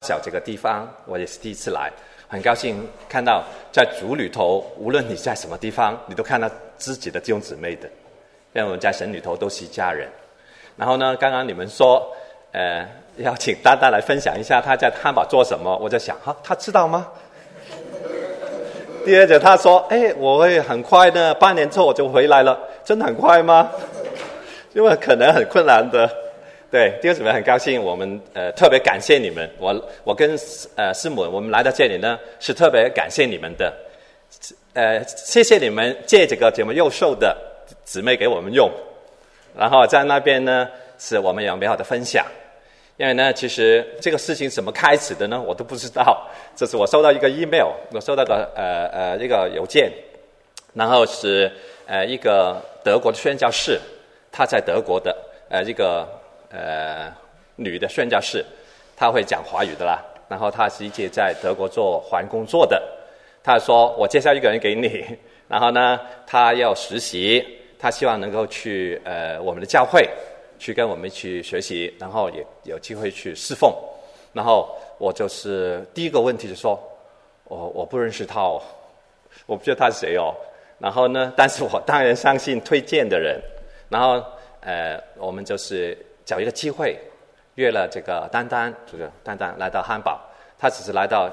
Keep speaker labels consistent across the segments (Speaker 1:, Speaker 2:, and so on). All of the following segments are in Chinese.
Speaker 1: 小这个地方，我也是第一次来，很高兴看到在主里头，无论你在什么地方，你都看到自己的弟兄姊妹的，因为我们在神里头都是一家人。然后呢，刚刚你们说，要请丹丹来分享一下他在汉堡做什么，我在想，他知道吗？第二者他说，我会很快的，半年之后我就回来了，真的很快吗？因为可能很困难的。对，弟兄姊妹很高兴，我们特别感谢你们。我跟师母，我们来到这里呢，是特别感谢你们的。谢谢你们借这个节目幼授的姊妹给我们用，然后在那边呢，是我们有美好的分享。因为呢，其实这个事情怎么开始的呢，我都不知道。这是我收到一个 email， 我收到一个邮件，然后是一个德国的宣教士，他在德国的一个女的宣教士，她会讲华语的啦。然后她是一直在德国做环工作的。她说：“我介绍一个人给你，然后呢，他要实习，他希望能够去我们的教会去跟我们一起学习，然后也有机会去侍奉。”然后我就是第一个问题就说：“我不认识他哦，我不知道他是谁哦。”然后呢，但是我当然相信推荐的人。然后我们就是找一个机会，约了这个丹丹来到汉堡。他只是来了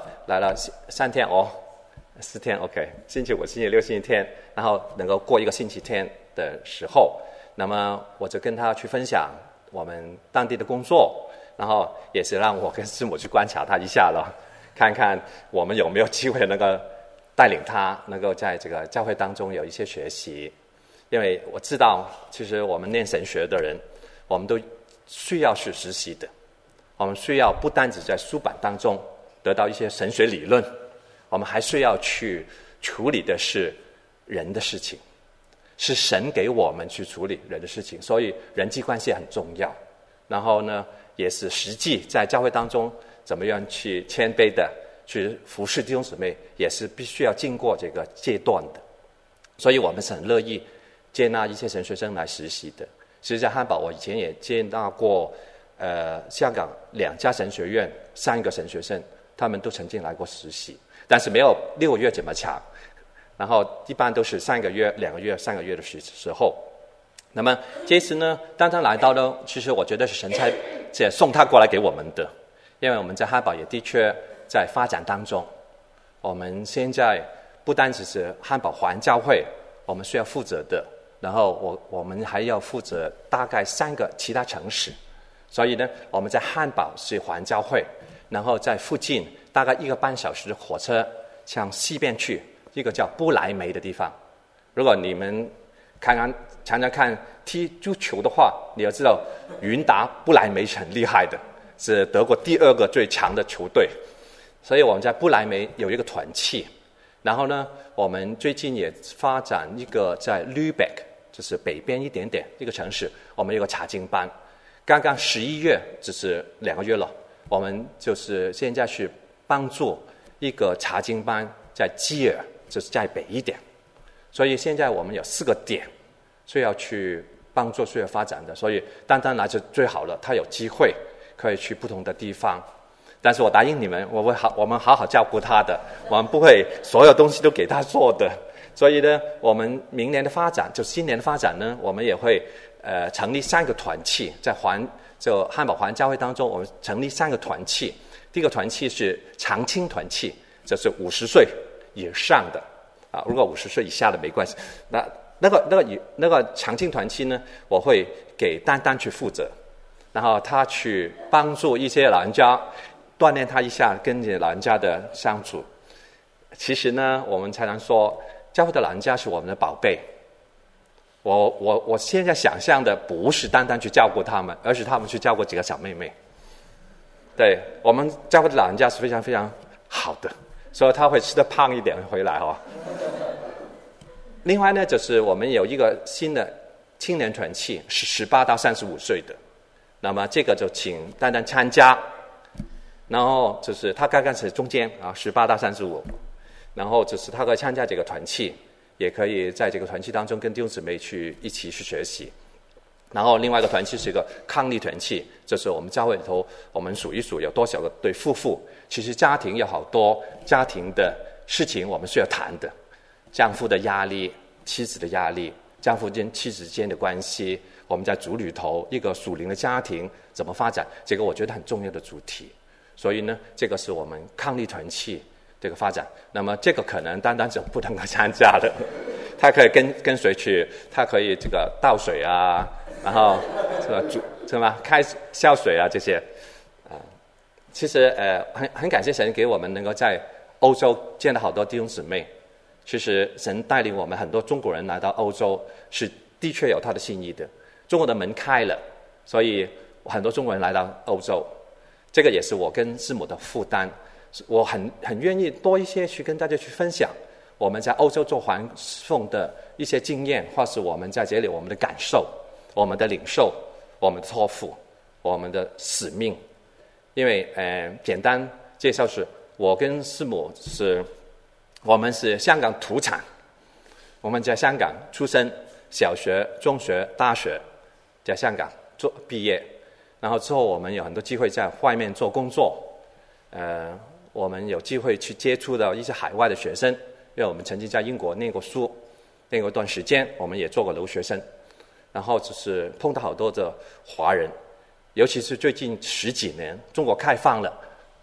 Speaker 1: 3天4天 OK， 星期五、星期六、星期天，然后能够过一个星期天的时候，那么我就跟他去分享我们当地的工作，然后也是让我跟师母去观察他一下了，看看我们有没有机会能够带领他能够在这个教会当中有一些学习。因为我知道其实我们念神学的人，我们都需要去实习的，我们需要不单只在书本当中得到一些神学理论，我们还需要去处理的是人的事情，是神给我们去处理人的事情，所以人际关系很重要。然后呢，也是实际在教会当中怎么样去谦卑的去服侍弟兄姊妹，也是必须要经过这个阶段的。所以我们是很乐意接纳一些神学生来实习的。其实在汉堡，我以前也接纳过香港2家神学院3个神学生，他们都曾经来过实习，但是没有6个月这么长，然后一般都是3个月、2个月、3个月的时候。那么这次呢，当他来到呢，其实我觉得是神差送他过来给我们的，因为我们在汉堡也的确在发展当中。我们现在不单只是汉堡环教会，我们需要负责的，然后我们还要负责大概3个其他城市。所以呢，我们在汉堡是环教会，然后在附近大概1个半小时的火车向西边去一个叫不来梅的地方。如果你们常常看踢足球的话，你要知道云达不来梅是很厉害的，是德国第2个最强的球队。所以我们在不来梅有一个团契。然后呢，我们最近也发展一个在 Lübeck， 就是北边一点点一个城市，我们有个查经班。刚刚11月，只是2个月了，我们就是现在去帮助一个查经班在基尔，就是在北一点。所以现在我们有4个点需要去帮助、需要发展的。所以单单来就最好了，他有机会可以去不同的地方。但是我答应你们，我们好好照顾他的，我们不会所有东西都给他做的。所以呢，我们明年的发展，就新年的发展呢，我们也会成立3个团契，在汉堡环教会当中，我们成立3个团契。第一个团契是长青团契，就是50岁以上的啊，如果50岁以下的没关系。那个长青团契呢，我会给丹丹去负责，然后他去帮助一些老人家，锻炼他一下跟老人家的相处。其实呢，我们常常说，教会的老人家是我们的宝贝。我现在想象的不是单单去照顾他们，而是他们去照顾几个小妹妹。对，我们教会的老人家是非常非常好的，所以他会吃得胖一点回来哦。另外呢，就是我们有一个新的青年团契，是18到35岁的，那么这个就请丹丹参加。然后就是他刚刚是中间啊，18到35，然后就是他可以参加这个团契，也可以在这个团契当中跟弟兄姊妹一起去学习。 然后另外一个团契是一个伉俪团契，就是我们教会里头，我们数一数有多少个对夫妇。其实家庭有好多家庭的事情我们需要谈的，丈夫的压力、妻子的压力、丈夫跟妻子之间的关系，我们在主里头一个属灵的家庭怎么发展，这个我觉得很重要的主题。所以呢，这个是我们伉俪团契这个发展。那么这个可能单单是不能够参加的，他可以跟随去，他可以这个倒水啊，然后这个什么开销水啊这些其实很感谢神给我们能够在欧洲见到好多弟兄姊妹。其实神带领我们很多中国人来到欧洲，是的确有他的心意的。中国的门开了，所以很多中国人来到欧洲，这个也是我跟师母的负担。我很愿意多一些去跟大家去分享我们在欧洲做环奉的一些经验，或是我们在这里我们的感受、我们的领受、我们的托付、我们的使命。因为简单介绍是，我跟师母我们是香港土产，我们在香港出生，小学、中学、大学在香港毕业，然后之后我们有很多机会在外面做工作，我们有机会去接触到一些海外的学生，因为我们曾经在英国念过书，念过一段时间，我们也做过留学生，然后就是碰到好多的华人，尤其是最近10几年，中国开放了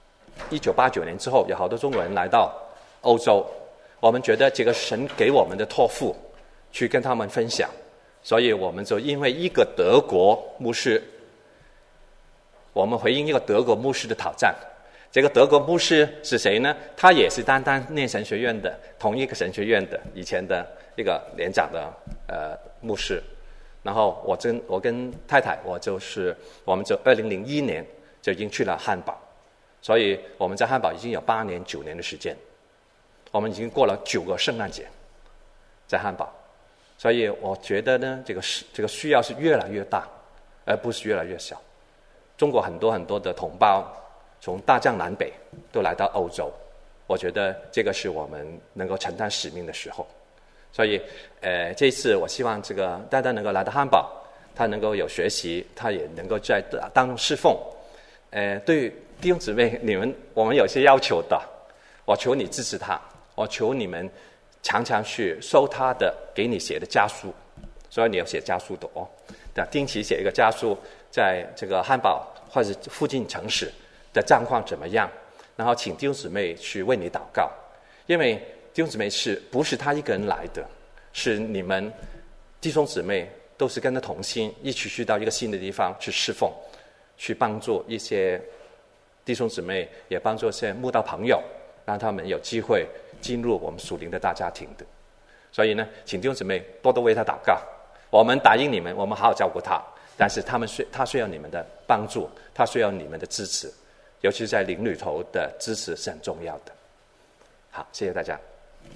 Speaker 1: ，1989年之后，有好多中国人来到欧洲，我们觉得这个神给我们的托付，去跟他们分享，所以我们就因为一个德国牧师，我们回应一个德国牧师的挑战。这个德国牧师是谁呢？他也是单单念神学院的，同一个神学院的以前的一个连长的牧师。然后我跟太太，我们就2001年就已经去了汉堡，所以我们在汉堡已经有8年9年的时间，我们已经过了9个圣诞节在汉堡，所以我觉得呢，这个需要是越来越大，而不是越来越小。中国很多很多的同胞从大江南北都来到欧洲，我觉得这个是我们能够承担使命的时候。所以这一次我希望这个大家能够来到汉堡，他能够有学习，他也能够在当中侍奉。对弟兄姊妹，我们有些要求的，我求你支持他，我求你们常常去收他的给你写的家书，所以你要写家书的哦，定期写一个家书，在这个汉堡或者附近城市的状况怎么样，然后请弟兄姊妹去为你祷告，因为弟兄姊妹不是他一个人来的，是你们弟兄姊妹都是跟他同心，一起去到一个新的地方去侍奉，去帮助一些弟兄姊妹，也帮助一些慕道朋友，让他们有机会进入我们属灵的大家庭的。所以呢，请弟兄姊妹多多为他祷告。我们答应你们，我们好好照顾他，但是他需要你们的帮助，他需要你们的支持，尤其是在灵里头的支持是很重要的。好，谢谢大家。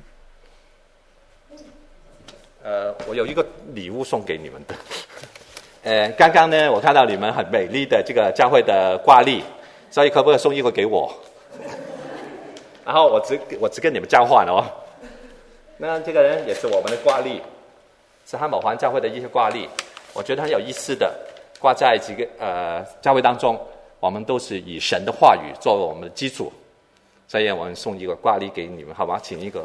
Speaker 1: 我有一个礼物送给你们的。刚刚呢，我看到你们很美丽的这个教会的挂历，所以可不可以送一个给我？然后我只跟你们交换哦。那这个人也是我们的挂历，是汉堡环教会的一些挂历，我觉得很有意思的，挂在几个教会当中，我们都是以神的话语作为我们的基础，所以我们送一个挂历给你们，好吗？请一个。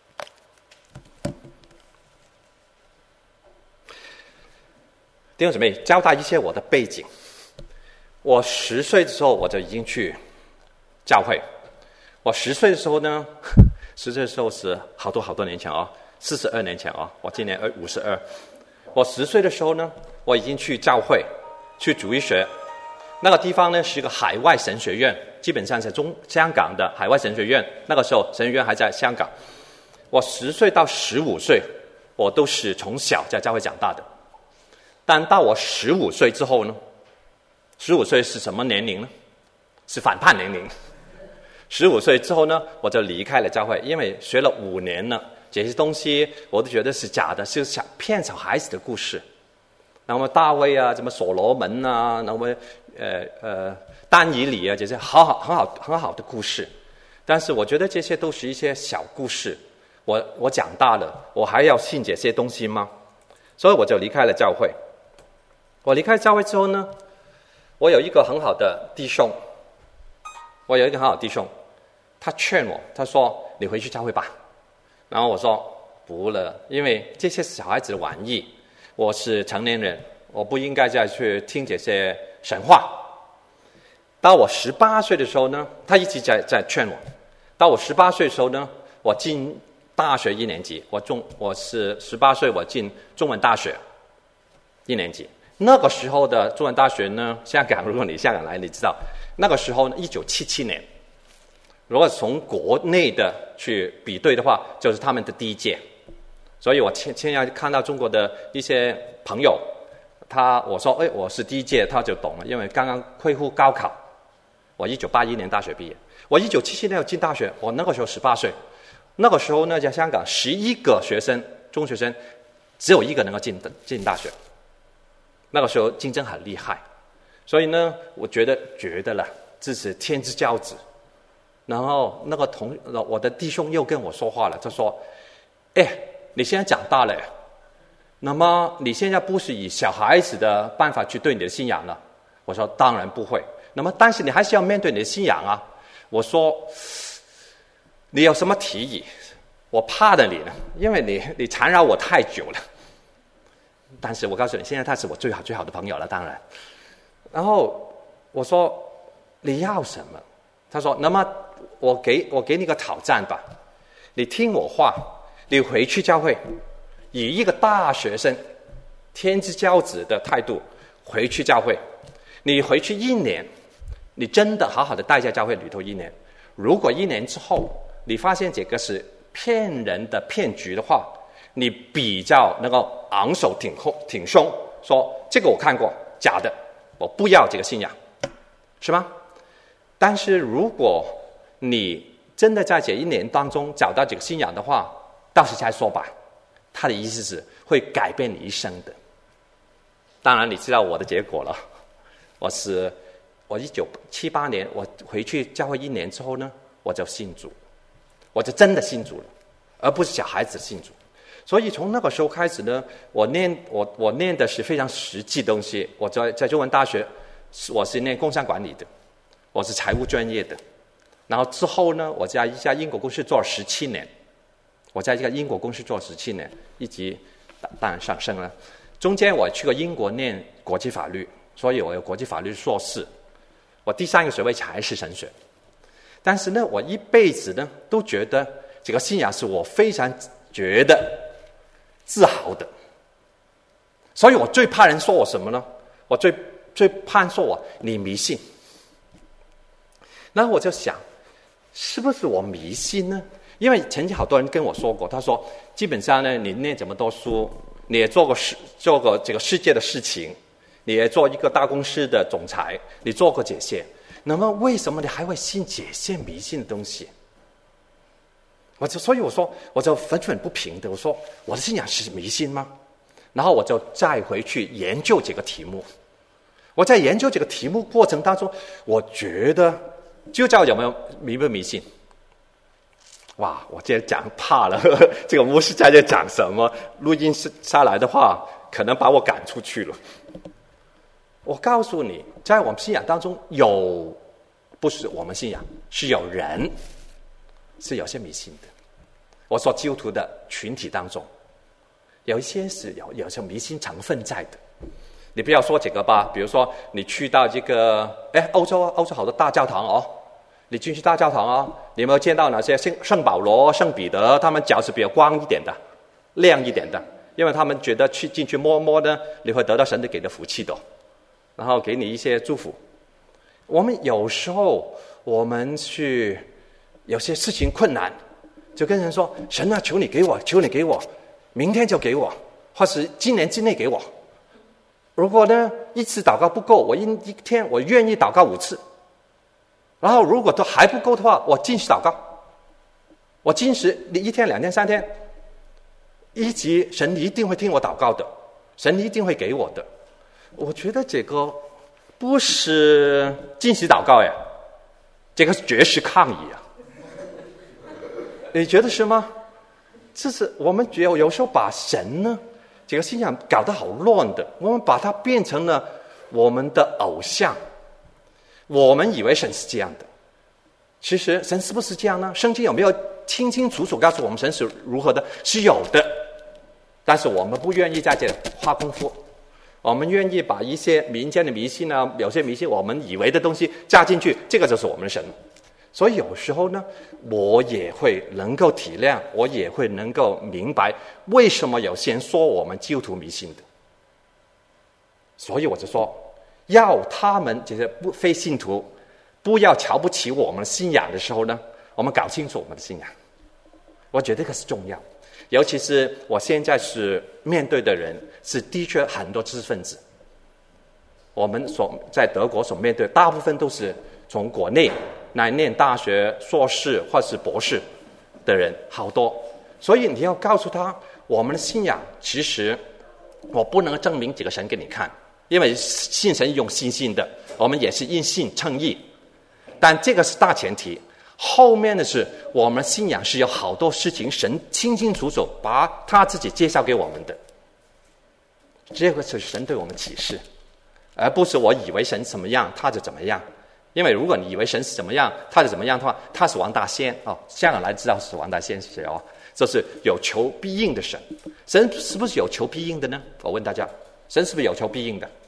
Speaker 1: 弟兄姊妹，交代一些我的背景。我10岁的时候我就已经去教会。我10岁的时候呢，10岁的时候是好多年前哦，42年前哦，我今年52。我10岁的时候呢，我已经去教会，去主日学。那个地方呢是一个海外神学院，基本上是香港的海外神学院。那个时候神学院还在香港。我10岁到15岁，我都是从小在教会长大的。但到我15岁之后呢，15岁是什么年龄呢？是反叛年龄。15岁之后呢，我就离开了教会，因为学了5年了，这些东西我都觉得是假的，是想骗小孩子的故事。那么大卫啊，什么所罗门啊，那么但以理啊，这些很好的故事。但是我觉得这些都是一些小故事。我长大了，我还要信这些东西吗？所以我就离开了教会。 我离开教会之后呢，我有一个很好的弟兄，他劝我，他说你回去教会吧。然后我说不了，因为这些小孩子的玩意，我是成年人，我不应该再去听这些神话。到我18岁的时候呢，他一直在劝我。到我18岁的时候呢，我进大学1年级，我是18岁，我进中文大学1年级。那个时候的中文大学呢，香港，如果你香港来，你知道那个时候呢，1977年，如果从国内的去比对的话，就是他们的第一届。所以我现在看到中国的一些朋友，我说我是第一届，他就懂了，因为刚刚恢复高考。我1981年大学毕业，我1977年进大学，我那个时候18岁。那个时候呢，在香港11个中学生，只有1个能够进大学。那个时候竞争很厉害，所以呢，我觉得了，这是天之骄子。然后我的弟兄又跟我说话了，他说：“你现在长大了，那么你现在不是以小孩子的办法去对你的信仰了？”我说：“当然不会。那么，但是你还是要面对你的信仰啊。”我说：“你有什么提议？我怕了你了，因为你缠绕我太久了。但是我告诉你，现在他是我最好的朋友了，当然。然后我说你要什么？他说：那么我给你个挑战吧，你听我话，你回去教会，以一个大学生天之骄子的态度回去教会，你回去1年，你真的好好的待在教会里头1年。如果1年之后你发现这个是骗人的骗局的话，你比较能够昂首挺胸，说这个我看过，假的，我不要这个信仰，是吗？但是如果你真的在这1年当中找到这个信仰的话，到时再说吧。他的意思是会改变你一生的。当然你知道我的结果了，我1978年我回去教会1年之后呢，我就信主，我就真的信主了，而不是小孩子信主。所以从那个时候开始呢，我念的是非常实际的东西。我在中文大学，我是念工商管理的，我是财务专业的。然后之后呢，我在一家英国公司做了17年，一直当然上升了。中间我去过英国念国际法律，所以我有国际法律硕士。我第3个学位才是神学。但是呢，我一辈子呢都觉得这个信仰是我非常觉得自豪的。所以我最怕人说我什么呢？我最怕人说我你迷信。然后我就想，是不是我迷信呢？因为曾经好多人跟我说过，他说基本上呢，你念这么多书，你也做过这个世界的事情，你也做一个大公司的总裁，你做过这些，那么为什么你还会信这些迷信的东西？所以我就愤愤不平的，我说我的信仰是迷信吗？然后我就再回去研究这个题目。我在研究这个题目过程当中，我觉得就叫有没有迷不迷信。哇，我今天讲怕了，这个牧师在这讲什么？录音下来的话，可能把我赶出去了。我告诉你，在我们信仰当中不是我们信仰，是有人是有些迷信的。我说基督徒的群体当中，有一些是有些迷信成分在的。你不要说这个吧，比如说你去到这个欧洲好多大教堂哦，你进去大教堂哦，你有没有见到哪些圣保罗、圣彼得，他们脚是比较光一点的、亮一点的，因为他们觉得进去摸摸呢，你会得到神的给的福气的，然后给你一些祝福。我们有时候我们去有些事情困难，就跟人说神啊，求你给我，明天就给我，或是今年之内给我。如果呢1次祷告不够，我一天我愿意祷告5次。然后如果都还不够的话，我禁食祷告，我禁食你1天、2天、3天，一直神一定会听我祷告的，神一定会给我的。我觉得这个不是禁食祷告呀，这个是绝食抗议啊！你觉得是吗？这是我们有时候把神呢这个信仰搞得好乱的，我们把它变成了我们的偶像。我们以为神是这样的，其实神是不是这样呢？圣经有没有清清楚楚告诉我们神是如何的？是有的，但是我们不愿意在这里花功夫，我们愿意把一些民间的迷信啊，有些迷信我们以为的东西加进去，这个就是我们的神。所以有时候呢，我也会能够体谅，我也会能够明白为什么有些人说我们基督徒迷信的。所以我就说，要他们这些非信徒不要瞧不起我们的信仰的时候呢，我们搞清楚我们的信仰，我觉得这个是重要。尤其是我现在是面对的人是的确很多知识分子，我们在德国所面对大部分都是从国内来念大学硕士或是博士的人好多，所以你要告诉他，我们的信仰其实我不能证明几个神给你看，因为信神用信心的，我们也是因信称义，但这个是大前提。后面的是我们信仰是有好多事情神清清楚楚把他自己介绍给我们的，这个是神对我们启示，而不是我以为神怎么样他就怎么样。因为如果你以为神是怎么样他就怎么样的话，他是王大仙哦，香港来知道是王大仙是谁哦，就是有求必应的神。神是不是有求必应的呢？我问大家，神是不是有求必应的？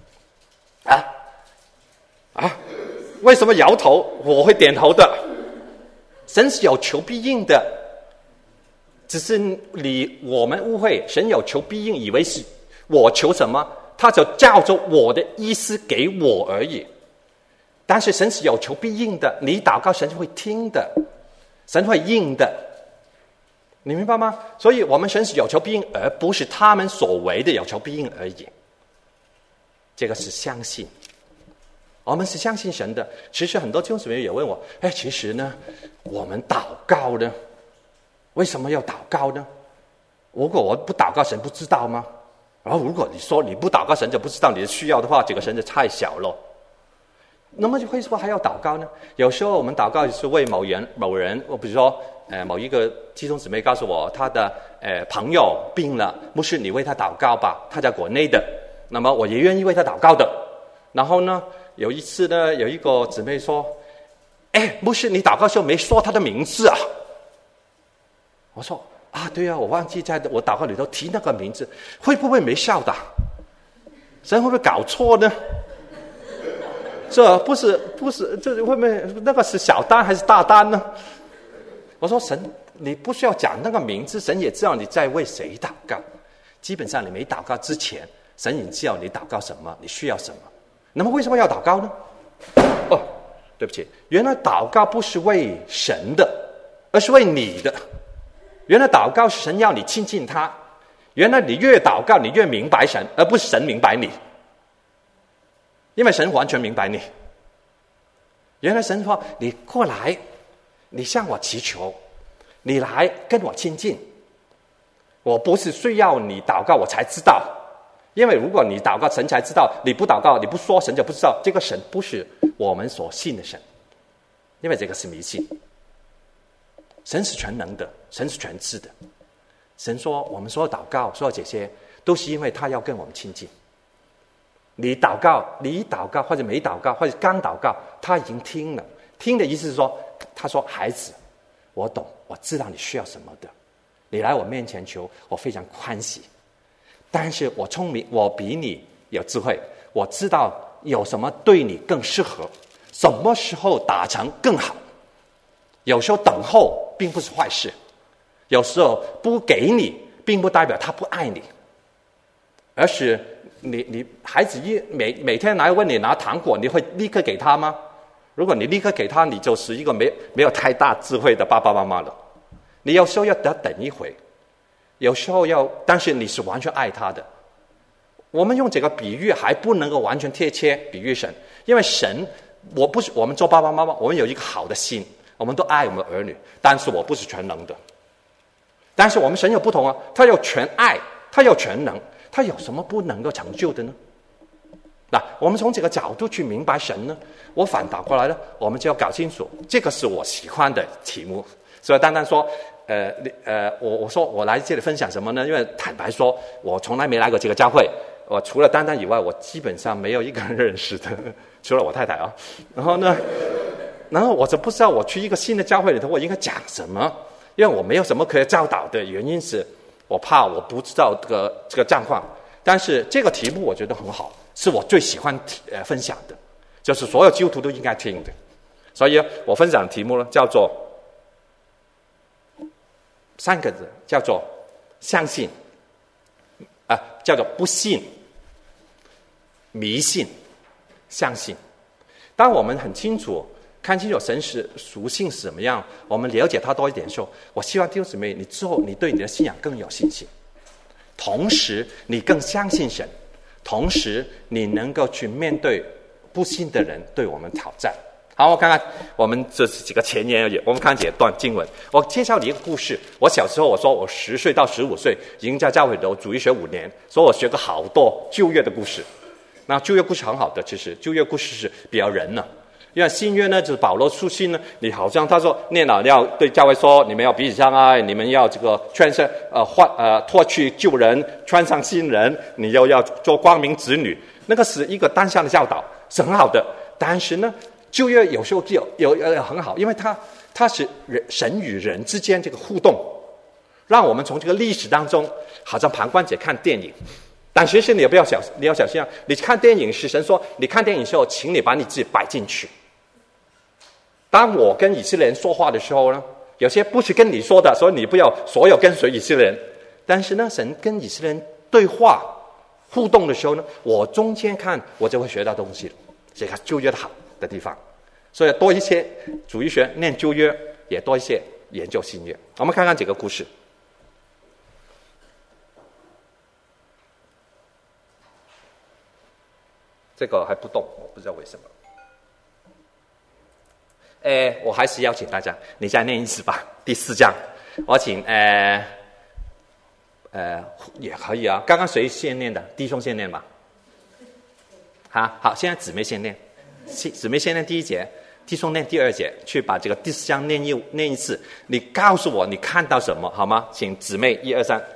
Speaker 1: 为什么摇头？我会点头的。神是有求必应的，只是我们误会，神有求必应，以为是我求什么他就照着我的意思给我而已。但是神是有求必应的，你祷告神会听的，神会应的，你明白吗？所以我们神是有求必应，而不是他们所谓的有求必应而已。这个是相信，我们是相信神的。其实很多弟兄姊妹也问我，其实呢我们祷告呢为什么要祷告呢？如果我不祷告神不知道吗？然后如果你说你不祷告神就不知道你的需要的话，这个神就太小了。那么就为什么还要祷告呢？有时候我们祷告是为某人，比如说某一个弟兄姊妹告诉我他的朋友病了，牧师你为他祷告吧，他在国内的，那么我也愿意为他祷告的。然后呢有一次呢有一个姊妹说，牧师你祷告的时候没说他的名字啊。我说对啊，我忘记在我祷告里头提那个名字，会不会没效的？神会不会搞错呢？这不是，这会不会那个是小单还是大单呢？我说神，你不需要讲那个名字，神也知道你在为谁祷告。基本上你没祷告之前，神也知道你祷告什么，你需要什么。那么为什么要祷告呢？对不起，原来祷告不是为神的，而是为你的。原来祷告是神要你亲近他，原来你越祷告你越明白神，而不是神明白你。因为神完全明白你。原来神说你过来，你向我祈求，你来跟我亲近。我不是需要你祷告我才知道，因为如果你祷告神才知道，你不祷告你不说神就不知道。这个神不是我们所信的神，因为这个是迷信。神是全能的，神是全知的。神说我们所有祷告所有这些都是因为他要跟我们亲近。你祷告或者没祷告或者刚祷告，他已经听了。听的意思是说，他说孩子我懂，我知道你需要什么的，你来我面前求，我非常欢喜。但是我聪明，我比你有智慧，我知道有什么对你更适合，什么时候达成更好。有时候等候并不是坏事，有时候不给你并不代表他不爱你，而是你孩子每天来问你拿糖果，你会立刻给他吗？如果你立刻给他，你就是一个没有太大智慧的爸爸妈妈了。你有时候要等一回，有时候但是你是完全爱他的。我们用这个比喻还不能够完全贴切比喻神，因为神，我们做爸爸妈妈，我们有一个好的心，我们都爱我们的儿女，但是我不是全能的。但是我们神有不同啊，他有全爱，他有全能，他有什么不能够成就的呢？那我们从这个角度去明白神呢，我反倒过来了，我们就要搞清楚，这个是我喜欢的题目。 所以单单说，我说我来这里分享什么呢？因为坦白说，我从来没来过这个教会，我除了单单以外，我基本上没有一个人认识的，除了我太太啊。然后我就不知道我去一个新的教会里头，我应该讲什么，因为我没有什么可以教导的，原因是我怕我不知道这个状况。但是这个题目我觉得很好，是我最喜欢分享的，就是所有基督徒都应该听的。所以我分享的题目呢，叫做3个字，叫做相信，叫做不信、迷信、相信。当我们很清楚看清楚神属性是什么样，我们了解它多一点的时候，我希望弟兄姊妹，你之后你对你的信仰更有信心，同时你更相信神，同时你能够去面对不信的人对我们挑战。好，我看看我们这是几个前言而已。我们看几段经文。我介绍你一个故事。我小时候，我说我10岁到15岁已经在教会里头主日学5年，所以我学过好多旧约的故事。那旧约故事很好的，其实旧约故事是比较人呢。因为新约呢，就是保罗书信呢，你好像他说念了要对教会说，你们要彼此相爱，你们要这个穿上脱去旧人，穿上新人，你又要做光明子女。那个是一个单向的教导，是很好的。但是呢，旧约有时候有很好，因为它是神与人之间这个互动，让我们从这个历史当中，好像旁观者看电影。但其实你要小心啊！你看电影是神说，你看电影的时候，请你把你自己摆进去。当我跟以色列人说话的时候呢，有些不是跟你说的，所以你不要所有跟随以色列人。但是呢，神跟以色列人对话互动的时候呢，我中间看我就会学到东西了。这个旧约的好的地方，所以多一些主日学念旧约，也多一些研究新约。我们看看几个故事。这个还不动，我不知道为什么。我还是邀请大家，你再念一次吧。第4章，我请也可以啊。刚刚谁先念的？弟兄先念吧。好，现在姊妹先念。姊妹先念第1节，弟兄念第2节，去把这个第4章念一次。你告诉我你看到什么好吗？请姊妹1、2、3。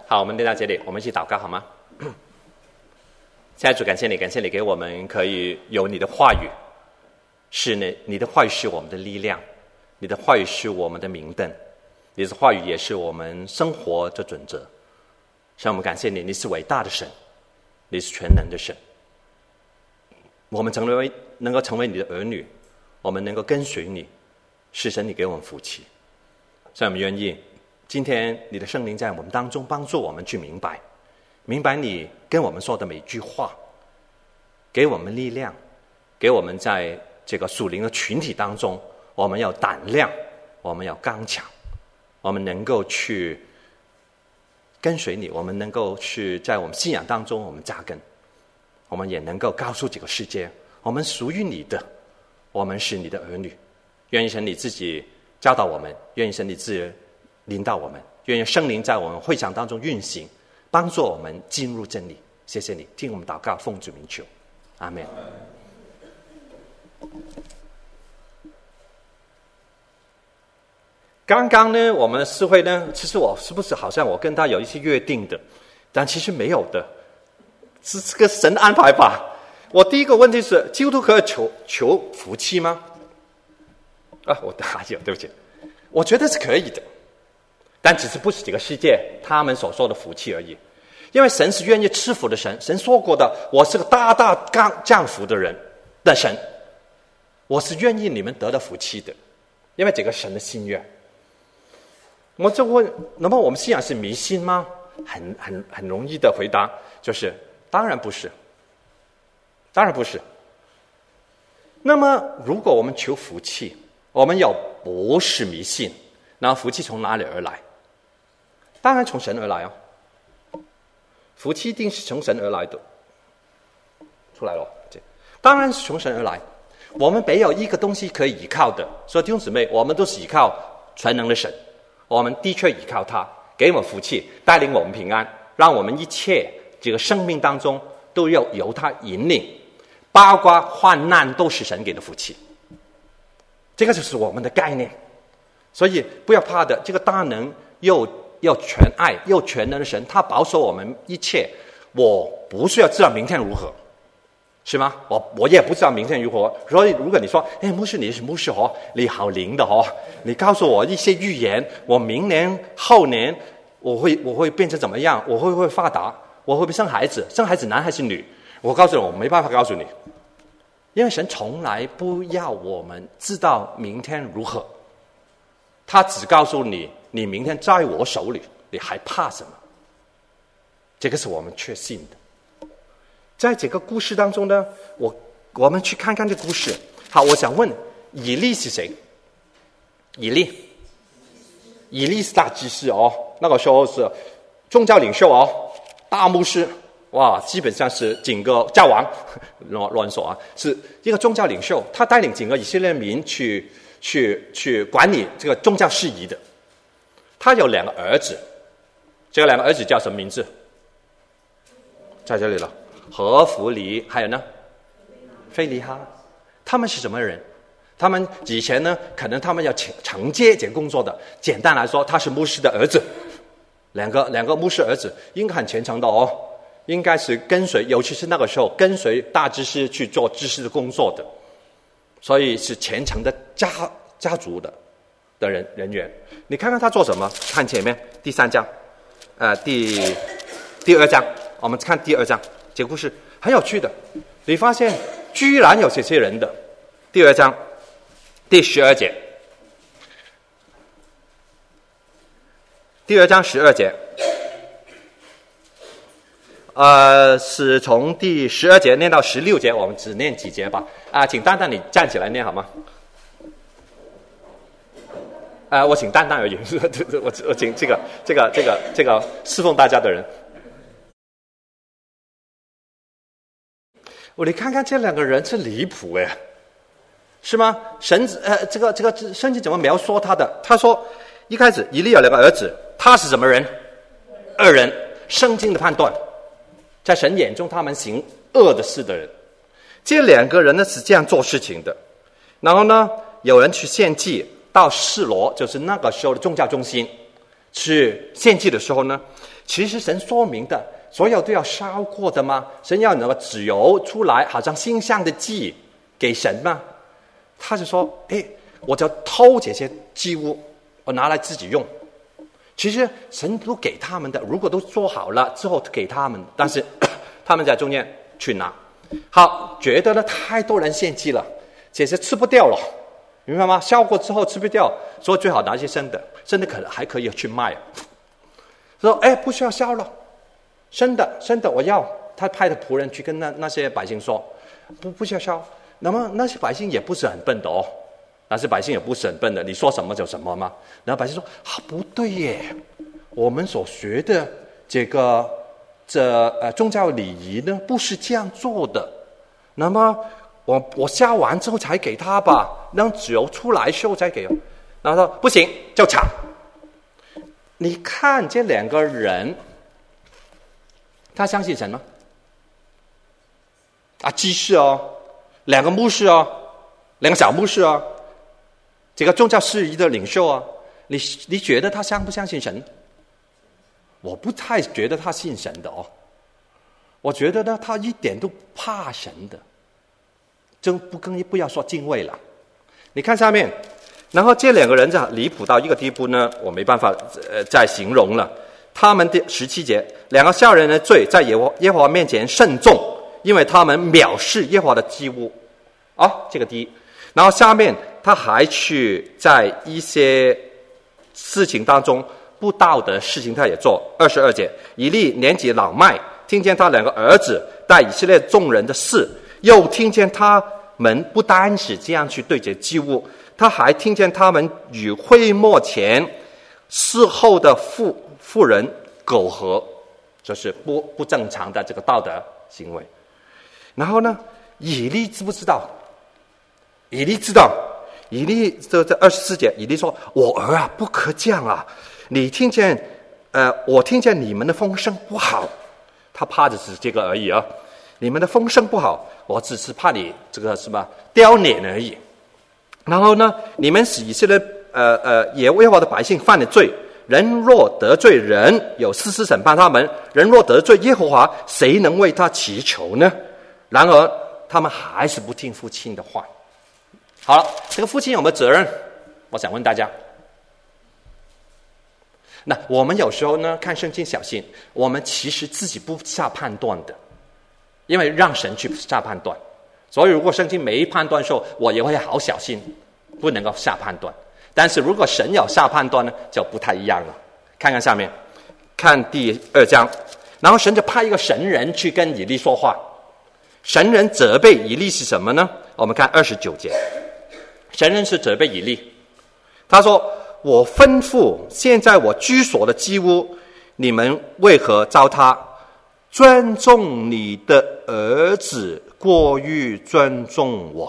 Speaker 1: 好，我们念到这里，我们一起祷告好吗？亲爱的主，感谢你，感谢你给我们可以有你的话语，是你的话语是我们的力量，你的话语是我们的明灯，你的话语也是我们生活的准则。所以我们感谢你，你是伟大的神，你是全能的神。我们能够成为你的儿女，我们能够跟随你，是神你给我们福气。所以我们愿意今天你的圣灵在我们当中帮助我们去明白你跟我们说的每一句话，给我们力量，给我们在这个属灵的群体当中，我们要胆量，我们要刚强，我们能够去跟随你，我们能够去在我们信仰当中我们扎根，我们也能够告诉这个世界，我们属于你的，我们是你的儿女。愿意神你自己教导我们，愿意神你自己领导我们，愿意圣灵在我们会场当中运行，帮助我们进入真理。谢谢你，听我们祷告，奉主名求，阿们。刚刚呢，我们诗会呢，其实我是不是好像我跟他有一些约定的，但其实没有的，是这个神安排吧。我第一个问题是，基督徒可以求福气吗？我答有，对不起，我觉得是可以的，但只是不是这个世界他们所说的福气而已。因为神是愿意赐福的神，神说过的，我是个大大降福的人的神，我是愿意你们得到福气的，因为这个神的心愿。我就问，那么我们信仰是迷信吗？很容易的回答就是当然不是，当然不是。那么如果我们求福气，我们要不是迷信，那福气从哪里而来？当然从神而来福气一定是从神而来的。出来了，当然是从神而来。我们没有一个东西可以依靠的，所以弟兄姊妹，我们都是依靠全能的神，我们的确依靠他，给我们福气，带领我们平安，让我们一切这个生命当中都要由他引领，包括患难都是神给的福气。这个就是我们的概念。所以不要怕的，这个大能又全爱又全能的神，他保守我们一切。我不需要知道明天如何，是吗？我也不知道明天如何。所以如果你说牧师，你是牧师你好灵的你告诉我一些预言，我明年后年我会变成怎么样，我会不会发达，我会不会生孩子男还是女，我告诉你，我没办法告诉你。因为神从来不要我们知道明天如何，他只告诉你，你明天在我手里，你还怕什么？这个是我们确信的。在这个故事当中呢，我们去看看这个故事。好，我想问，以利是谁？以利是大祭司那个时候是宗教领袖大牧师。哇，基本上是整个教王，乱说是一个宗教领袖，他带领整个以色列民去管理这个宗教事宜的。他有2个儿子，这个2个儿子叫什么名字？在这里了，何弗尼，还有呢，菲尼哈。他们是什么人？他们以前呢，可能他们要承接这个工作的。简单来说，他是牧师的儿子，两个牧师儿子，应该很虔诚的应该是跟随，尤其是那个时候跟随大祭司去做祭司的工作的，所以是虔诚的家族的人员。你看看他做什么？看前面第3章，第2章，我们看第2章，这个故事很有趣的。你发现居然有这些人的。第2章第12节，第2章12节。是从第12节念到16节，我们只念几节吧。请蛋蛋你站起来念好吗？我请蛋蛋而已，我请这个侍奉大家的人。你看看这2个人是离谱是吗？神这个圣经怎么描述他的？他说一开始以利有2个儿子，他是什么人？恶人。圣经的判断，在神眼中他们行恶的事的人。这2个人呢是这样做事情的。然后呢，有人去献祭到示罗，就是那个时候的宗教中心， 去献祭的时候呢，其实神说明的所有都要烧过的吗？神要那个脂油出来，好像馨香的祭给神吗？他就说，我就偷这些祭物，我拿来自己用。其实神都给他们的，如果都做好了之后给他们，但是他们在中间去拿。好，觉得呢太多人献祭了，这些吃不掉了，明白吗？烧过之后吃不掉，所以最好拿一些生的，生的可能还可以去卖。说不需要烧了，生的我要。他派的仆人去跟那些百姓说，不需要烧。那么那些百姓也不是很笨的哦，那些百姓也不是很笨的，你说什么就什么吗？然后百姓说不对耶，我们所学的这个宗教礼仪呢不是这样做的。那么我烧完之后才给他吧，让脂油出来时候再给。然后说不行就吵。你看这两个人，他相信神吗？祭司哦，两个牧师哦，两个小牧师哦，这个宗教事宜的领袖啊，你觉得他相不相信神？我不太觉得他信神的哦。我觉得呢，他一点都怕神的，更不要说敬畏了。你看下面，然后这两个人就离谱到一个地步呢，我没办法再形容了。他们的17节，两个少人的罪在耶和华面前甚重，因为他们藐视耶和华的祭物。这个第一。然后下面他还去在一些事情当中不道德的事情他也做。22节，以利年纪老迈，听见他两个儿子带以色列众人的事，又听见他们不单是这样去对决祭物，他还听见他们与会幕前事后的妇人苟合，就是不正常的这个道德行为。然后呢，以利知不知道？以利知道。以利这24节，以利说：“我儿啊，不可这样啊！你听见我听见你们的风声不好。”他怕的是这个而已啊！你们的风声不好，我只是怕你这个什么凋零而已。然后呢，你们使以色列耶和华的百姓犯了罪，人若得罪人，有司事审判他们；人若得罪耶和华，谁能为他祈求呢？然而他们还是不听父亲的话。好了，这个父亲有没有责任？我想问大家。那我们有时候呢看圣经小心，我们其实自己不下判断的，因为让神去下判断。所以如果圣经没判断的时候，我也会好小心，不能够下判断。但是如果神有下判断呢，就不太一样了。看看下面，看第2章，然后神就派一个神人去跟以利说话。神人责备以利是什么呢？我们看29节，神人是责备以利，他说：“我吩咐现在我居所的祭物，你们为何糟蹋？尊重你的儿子过于尊重我。”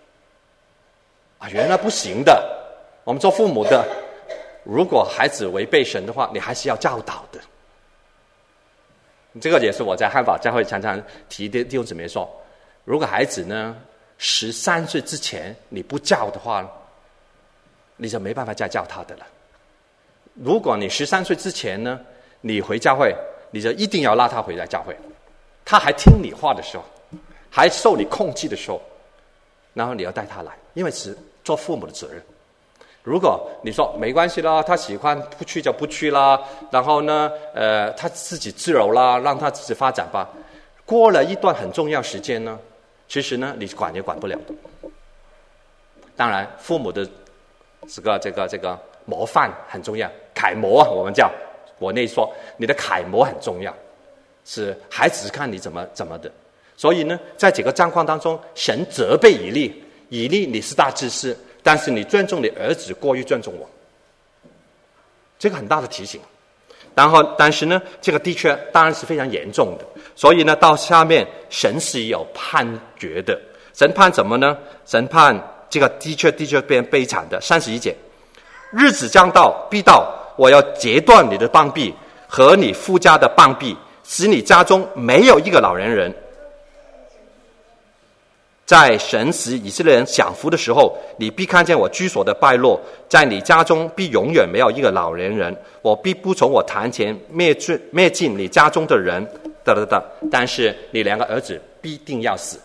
Speaker 1: 原来不行的。我们做父母的，如果孩子违背神的话，你还是要教导的。这个也是我在汉堡教会常常提的弟兄姊妹说，如果孩子呢13岁之前你不教的话，你就没办法再教他的了。如果你13岁之前呢，你回教会，你就一定要拉他回来教会，他还听你话的时候，还受你控制的时候，然后你要带他来，因为是做父母的责任。如果你说没关系啦，他喜欢不去就不去啦，然后呢他自己自由啦，让他自己发展吧。过了一段很重要时间呢，其实呢你管也管不了的。当然父母的这个模范很重要，楷模啊，我们叫国内说你的楷模很重要，是孩子看你怎么的。所以呢在这个状况当中，神责备以利，以利你是大祭司，但是你尊重你儿子过于尊重我，这个很大的提醒。然后但是呢这个的确当然是非常严重的，所以呢到下面神是有判决的。神判什么呢？神判这个的确变悲惨的。31节，日子将到，必到，我要截断你的膀臂和你夫家的膀臂，使你家中没有一个老年人。
Speaker 2: 在神使以色列人享福的时候，你必看见我居所的败落，在你家中必永远没有一个老年人，我必不从我坛前灭尽你家中的人，但是你2个儿子必定要死。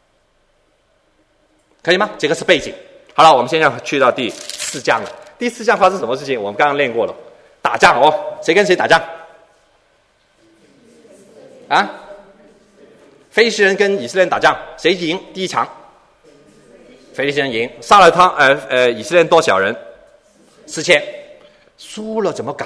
Speaker 2: 可以吗？这个是背景。好了，我们现在去到第4章了。第4章发生什么事情？我们刚刚练过了，打仗哦。谁跟谁打仗？啊？非利士人跟以色列人打仗，谁赢？第1场，非利士人赢，杀了以色列人多少人？4000，输了怎么搞？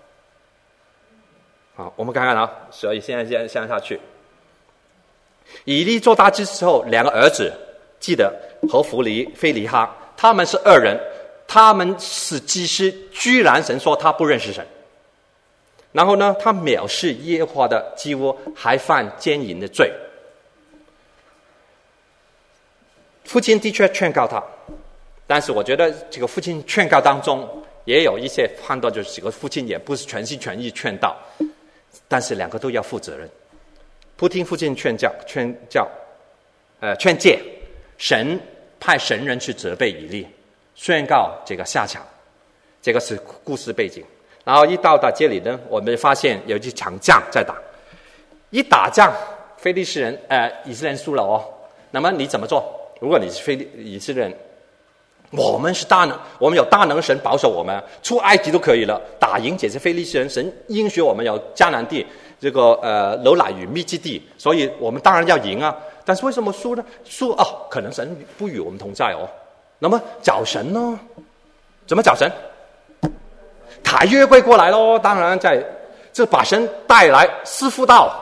Speaker 2: 好，我们看看啊。所以现在下去，以利做大祭司后，2个儿子，记得何弗尼、非尼哈，他们是2人，他们是祭司，居然神说他不认识神。然后呢，他藐视耶和华的祭物，还犯奸淫的罪。父亲的确劝告他，但是我觉得这个父亲劝告当中也有一些判断，就是这个父亲也不是全心全意劝导，但是2个都要负责任。不听父亲劝诫，神派神人去责备以利，宣告这个下场。这个是故事背景。然后一到这里呢，我们发现有一场仗在打。一打仗，非利士人以色列人输了哦。那么你怎么做？如果你是以色列人，我们是大能，我们有大能神保守我们，出埃及都可以了，打赢这些非利士人，神应许我们有迦南地这个流奶与蜜之地，所以我们当然要赢啊。但是为什么输呢？输可能神不与我们同在哦。那么找神呢？怎么找神？抬约柜过来咯，当然这把神带来师傅道。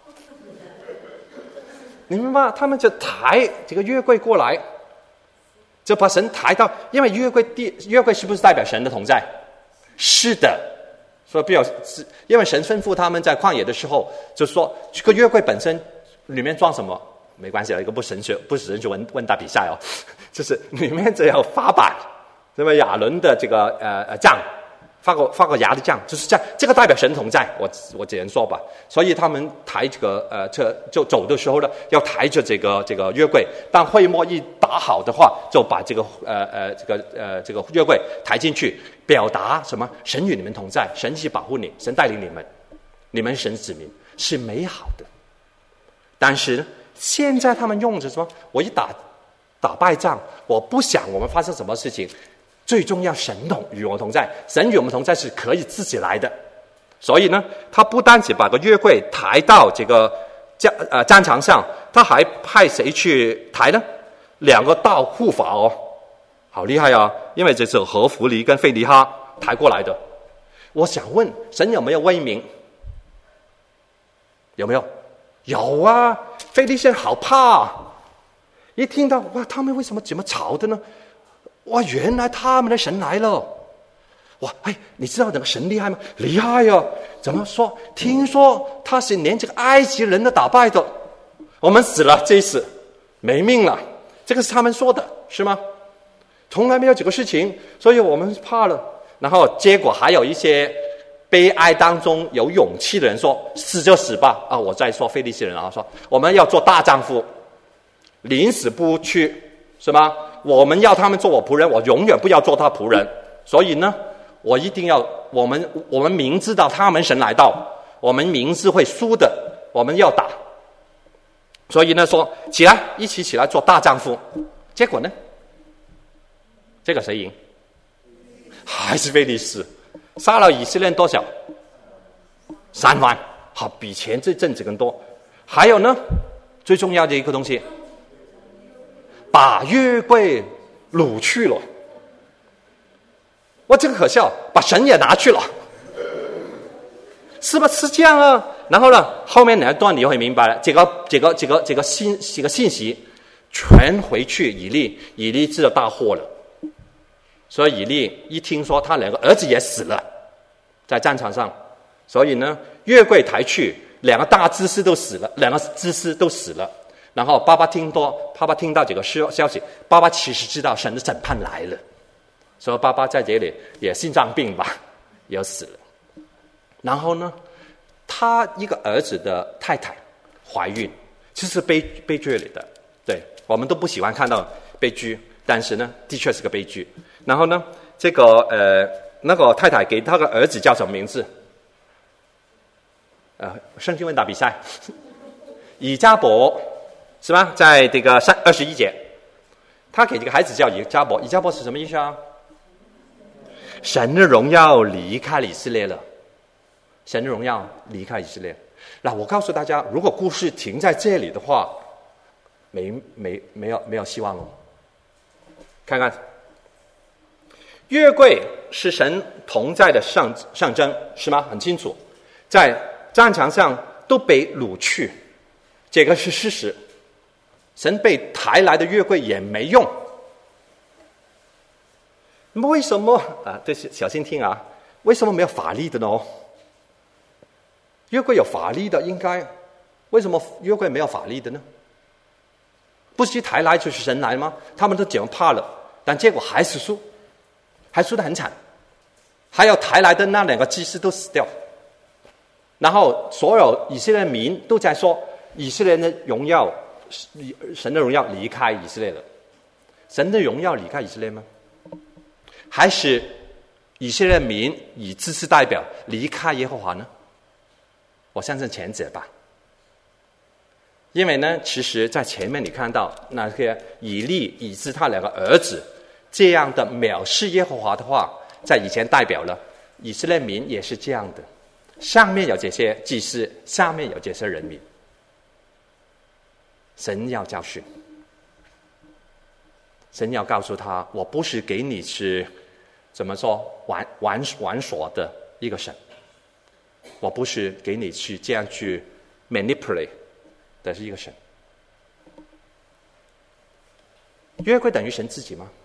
Speaker 2: 你明白吗？他们就抬这个约柜过来，就把神抬到，因为约柜是不是代表神的同在？是的，所以因为神吩咐他们在旷野的时候，就说这个约柜本身里面装什么没关系了，一个不是神学问答比赛哦，就是里面只有法版，那么亚伦的这个杖。发过芽的酱，就是这样，这个代表神同在，我只能说吧。所以他们抬这个就走的时候呢，要抬着这个约柜。当会幕一打好的话，就把这个约柜抬进去，表达什么？神与你们同在，神去保护你，神带领你们，你们神子民是美好的。但是呢，现在他们用着什么？我一打败仗，我不想我们发生什么事情。最重要，神与我同在，神与我们同在是可以自己来的。所以呢，他不单只把个约柜抬到这个战场上，他还派谁去抬呢？2个大护法哦，好厉害啊！因为这是何弗尼跟费尼哈抬过来的。我想问，神有没有威名？有没有？有啊！非利士人好怕，一听到哇，他们为什么这么吵的呢？哇，原来他们的神来了！哇，你知道那个神厉害吗？厉害啊！怎么说？听说他是连这个埃及人都打败的，我们死了，这一次没命了。这个是他们说的，是吗？从来没有这个事情，所以我们怕了。然后结果还有一些悲哀当中有勇气的人说：“死就死吧！”我在说非利士人，然后说我们要做大丈夫，临死不屈，是吗？我们要他们做我仆人，我永远不要做他仆人。所以呢，我一定要我们明知道他们神来到，我们明知会输的，我们要打。所以呢，说起来，一起起来做大丈夫。结果呢，这个谁赢？还是非利士，杀了以色列人多少？3万，好，比前这阵子更多。还有呢，最重要的一个东西。把约柜掳去了，哇，这个可笑，把神也拿去了，是吧？是这样啊。然后呢，后面哪一段你就会明白了，这个信息全回去以利知道大祸了。所以以利一听说他2个儿子也死了，在战场上，所以呢，约柜抬去，2个大祭司都死了，2个祭司都死了。然后爸爸听到这个消息，爸爸其实知道神的审判来了，所以爸爸在这里也心脏病吧，也死了。然后呢，他一个儿子的太太怀孕，这是悲剧里的，对， 我们都不喜欢看到悲剧，但是呢，的确是个悲剧。然后呢，这个那个太太给他的儿子叫什么名字？圣经问答比赛，以迦伯是吧？在这个21节，他给这个孩子叫以迦伯。以迦伯是什么意思啊？神的荣耀离开以色列了，神的荣耀离开以色列。那我告诉大家，如果故事停在这里的话，没有希望了。看看，约柜是神同在的象征，是吗？很清楚，在战场上都被掳去，这个是事实。神被抬来的约柜也没用。那么为什么啊？对，小心听啊！为什么没有法力的呢？约柜有法力的，应该为什么约柜没有法力的呢？不是抬来就是神来吗？他们都讲怕了，但结果还是输，还输得很惨。还有抬来的那2个祭司都死掉，然后所有以色列民都在说以色列的荣耀，神的荣耀离开以色列了。神的荣耀离开以色列吗？还是以色列民以祭司代表离开耶和华呢？我相信前者吧。因为呢，其实在前面你看到那些以利、以斯他2个儿子这样的藐视耶和华的话，在以前代表了以色列民也是这样的，上面有这些祭司，下面有这些人民。神要教训，神要告诉他，我不是给你是怎么说玩耍的一个神，我不是给你去这样去 manipulate 的是一个神。约柜等于神自己吗？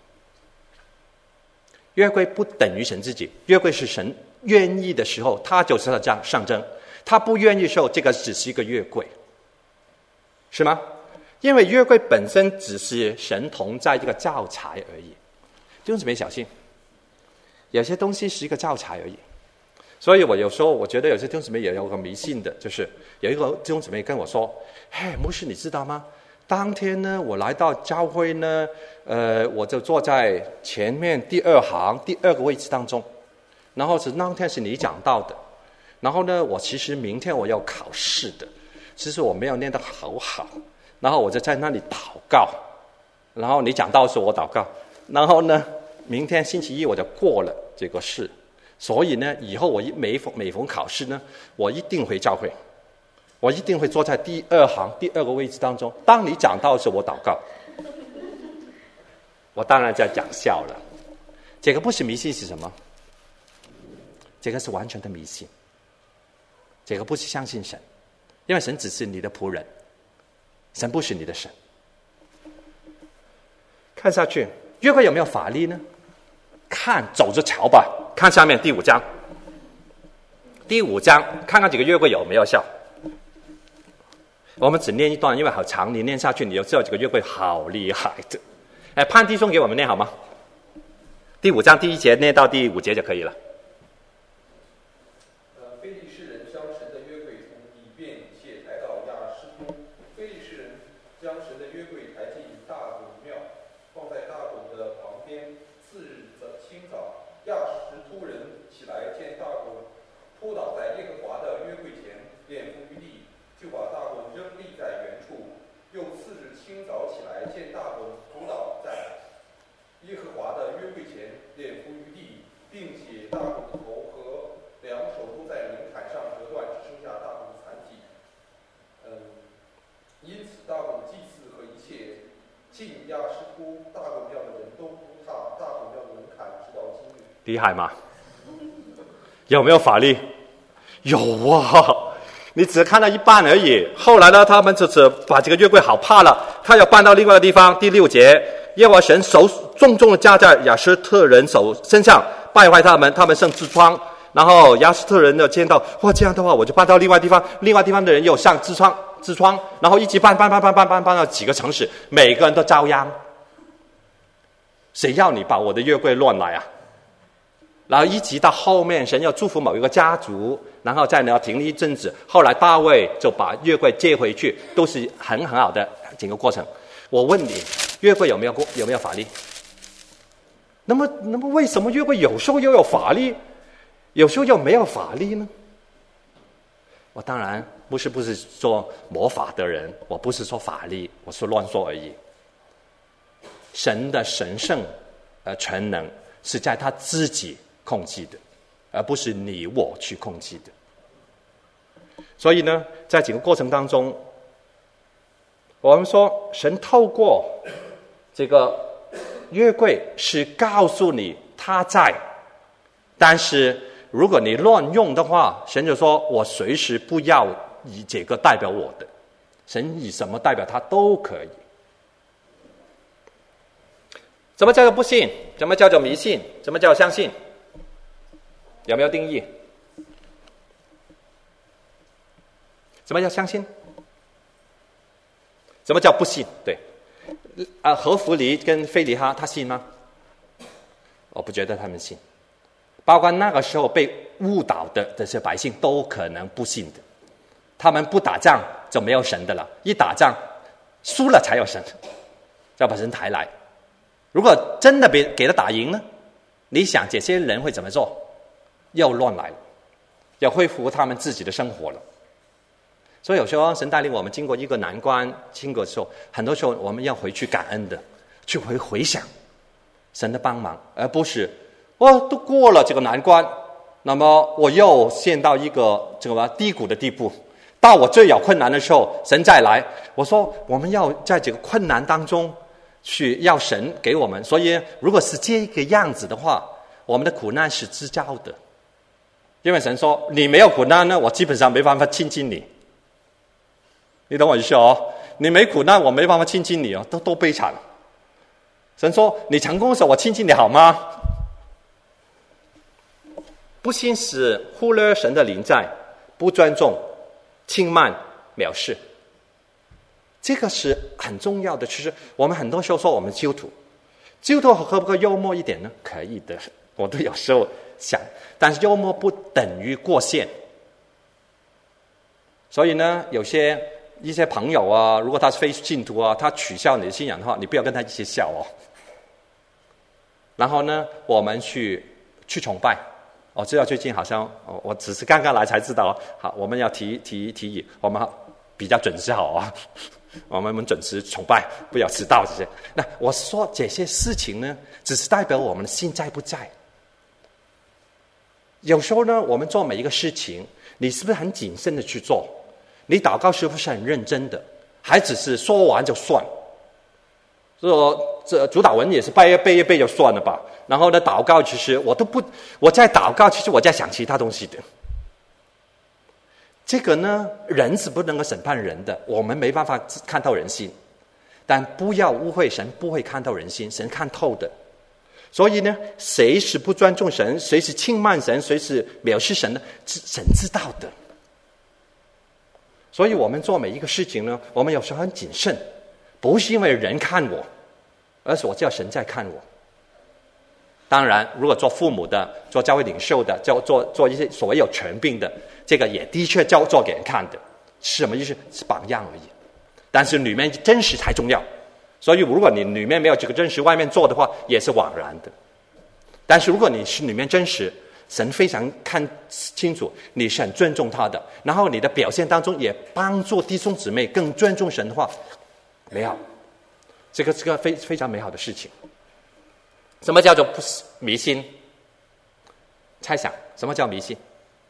Speaker 2: 约柜不等于神自己，约柜是神愿意的时候，他就是他的这样象征；他不愿意的时候，这个只是一个约柜，是吗？因为约柜本身只是神同在这个教材而已。弟兄姊妹小心，有些东西是一个教材而已。所以我有时候我觉得有些弟兄姊妹也有个迷信的，就是有一个弟兄姊妹跟我说：“嘿，牧师，你知道吗？当天呢，我来到教会呢，我就坐在前面第2行第2个位置当中，然后那天是你讲到的，然后呢，我其实明天我要考试的，其实我没有念得好，然后我就在那里祷告，然后你讲到的时候我祷告，然后呢，明天星期一我就过了这个试，所以呢，以后我每逢考试呢，我一定回教会。”我一定会坐在第2行第2个位置当中。当你讲到的时候，我祷告。我当然在讲笑了。这个不是迷信是什么？这个是完全的迷信。这个不是相信神，因为神只是你的仆人，神不是你的神。看下去，约柜有没有法力呢？看，走着瞧吧。看下面第5章。第5章，看看这个约柜有没有效。我们只念一段，因为好长，你念下去你就知道这个约柜好厉害的。潘弟兄给我们念好吗？第5章第1节念到第5节就可以了。
Speaker 3: 非利士人将神的约柜从以便以谢抬到亚实突，非利士人将神的约柜抬进大拱庙，放在大拱的旁边。次日的清早，亚实突人起来见大拱扑倒在耶和华的约柜前，便伏于地，就把大拱扔立在原处。又次日清早起来见大拱扑倒在耶和华的约柜前，便伏于地，并且大拱的头和2手都在门槛上折断，只剩下大拱的残体。因此大拱的祭祀和一切进亚实突大拱庙的人都不踏大拱庙的门槛，直到今日。
Speaker 2: 厉害吗？有没有法力？有啊！你只看到一半而已。后来呢，他们就是把这个约柜好怕了，他要搬到另外的地方。第6节，耶和华神手重重的加在亚实特人身上，败坏他们，他们生痔疮。然后亚实特人呢见到，哇，这样的话我就搬到另外地方，另外地方的人又上痔疮，然后一直搬到几个城市，每个人都遭殃。谁要你把我的约柜乱来啊？然后一直到后面，神要祝福某一个家族，然后再呢停了一阵子，后来大卫就把约柜接回去，都是很好的整个过程。 我问你，约柜有没有法律？那么为什么约柜有时候又有法律，有时候又没有法律呢？我当然不是说魔法的人，我不是说法律，我是乱说而已。神的神圣全能是在他自己控制的，而不是你我去控制的。所以呢，在整个过程当中，我们说神透过这个约柜是告诉你他在，但是如果你乱用的话，神就说我随时不要以这个代表我的，神以什么代表他都可以。什么叫做不信？什么叫做迷信？什么叫做相信？有没有定义？什么叫相信？什么叫不信？对，何弗尼跟菲利哈他信吗？我不觉得他们信。包括那个时候被误导的这些百姓都可能不信的。他们不打仗就没有神的了，一打仗输了才有神，要把神抬来。如果真的给他打赢呢？你想这些人会怎么做？又乱来了，要恢复他们自己的生活了。所以有时候神带领我们经过一个难关，经过的时候，很多时候我们要回去感恩的，去回想神的帮忙，而不是都过了这个难关，那么我又陷到一个这个低谷的地步。到我最有困难的时候，神再来。我说我们要在这个困难当中去要神给我们。所以如果是这个样子的话，我们的苦难是自招的。因为神说你没有苦难呢，我基本上没办法亲近你。你懂我意思哦？你没苦难，我没办法亲近你哦，都悲惨。神说你成功的时候，我亲近你好吗？不信是忽略神的临在，不尊重、轻慢、藐视，这个是很重要的。其实我们很多时候说我们基督徒可不可以幽默一点呢？可以的，我都有时候想，但是幽默不等于过线。所以呢，一些朋友啊，如果他是非信徒啊，他取笑你的信仰的话，你不要跟他一起笑哦。然后呢，我们去崇拜。知道最近好像我只是刚刚来才知道。好，我们要提议，我们比较准时好啊，我们准时崇拜，不要迟到这些。那我说这些事情呢，只是代表我们的心在不在。有时候呢，我们做每一个事情，你是不是很谨慎的去做？你祷告是不是很认真的？还只是说完就算？这主祷文也是背一背就算了吧。然后呢，祷告其实我在祷告，其实我在想其他东西的。这个呢，人是不能够审判人的，我们没办法看透人心。但不要误会，神不会看透人心，神看透的。所以呢，谁是不尊重神，谁是轻慢神，谁是藐视神的，神知道的。所以我们做每一个事情呢，我们有时候很谨慎，不是因为人看我，而是我叫神在看我。当然，如果做父母的、做教会领袖的、做一些所谓有权柄的，这个也的确做给人看的，是什么意思？是榜样而已。但是里面真实才重要。所以如果你里面没有这个真实，外面做的话也是枉然的。但是如果你是里面真实，神非常看清楚，你是很尊重他的，然后你的表现当中也帮助弟兄姊妹更尊重神的话，美好，这个非常美好的事情。什么叫做迷信？猜想什么叫迷信？